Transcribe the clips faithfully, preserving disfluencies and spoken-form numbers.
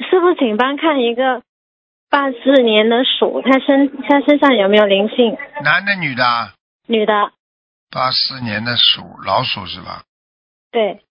师傅，请帮看一个八四年的鼠，他身他身上有没有灵性？ 男的女的？ 女的。 八四年的鼠，老鼠是吧？ 对。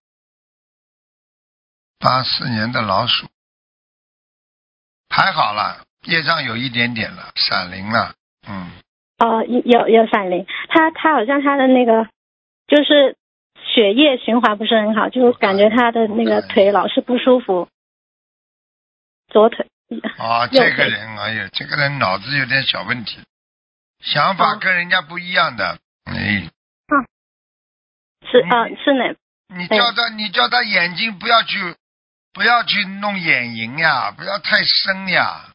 八四年的老鼠，还好了，业障有一点点了，闪灵了，嗯。 哦，有有闪灵，他他好像他的那个就是血液循环不是很好，就是感觉他的那个腿老是不舒服，左腿。 啊，这个人，哎呀，这个人脑子有点小问题，想法跟人家不一样的，哦、哎。 啊，是啊，是哪？ 你叫他，你叫他眼睛不要去，不要去弄眼影呀，不要太深呀。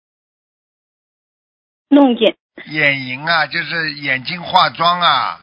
弄眼。 眼影啊，就是眼睛化妆啊。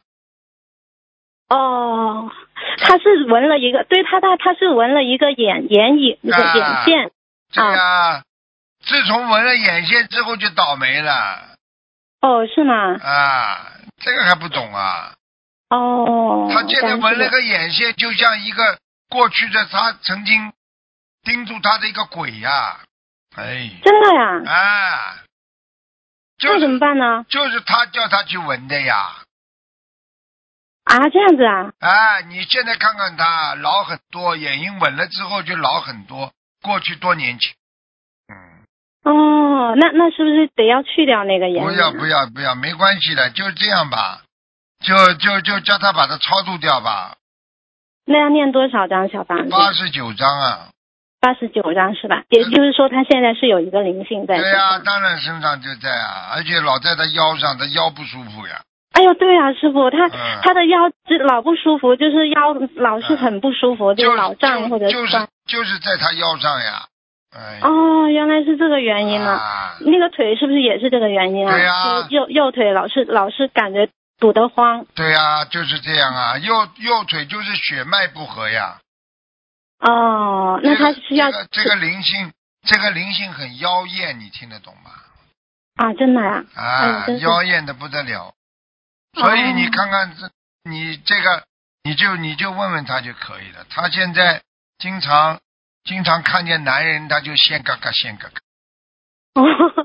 哦，他是纹了一个，对他他他是纹了一个眼眼影那个眼线。 对呀、啊，自从纹了眼线之后就倒霉了。 哦，是吗？ 啊，这个还不懂啊。 哦。 他现在纹了个眼线，就像一个过去的他曾经盯住他的一个鬼呀、啊。哎。 真的呀？ 啊。就是、 那怎么办呢？ 就是他叫他去纹的呀。 啊，这样子啊？ 啊，你现在看看他老很多，眼影纹了之后就老很多，过去多年前。嗯。 哦，那那是不是得要去掉那个眼影？ 不要不要不要，没关系的，就这样吧，就就就叫他把它超度掉吧。 那要念多少张小房子？ 八十九张啊。 八十九张是吧？也就是说他现在是有一个灵性在。 对呀、啊，当然身上就在啊，而且老在他腰上，他腰不舒服呀。 哎呦，对啊，师傅，他、 嗯、 他的腰就老不舒服，就是腰老是很不舒服，嗯、就是老胀或者就是就是在他腰上呀。哎、 哦，原来是这个原因呢、啊。那个腿是不是也是这个原因啊？ 对呀、啊， 右右腿老是老是感觉堵得慌。 对呀、啊，就是这样啊，右右腿就是血脉不和呀。 哦，那他需要、 这个、这个、这个灵性，这个灵性很妖艳，你听得懂吗？ 啊，真的呀、 啊？啊， 哎、 妖艳的不得了。所以你看看这，你这个，你就你就问问他就可以了。他现在经常经常看见男人，他就先嘎嘎先嘎嘎。 哦，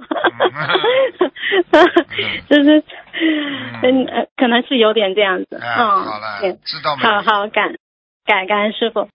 就是嗯呃，可能是有点这样子。 哎、 嗯， 好了，知道吗？ 好好感感感恩师傅。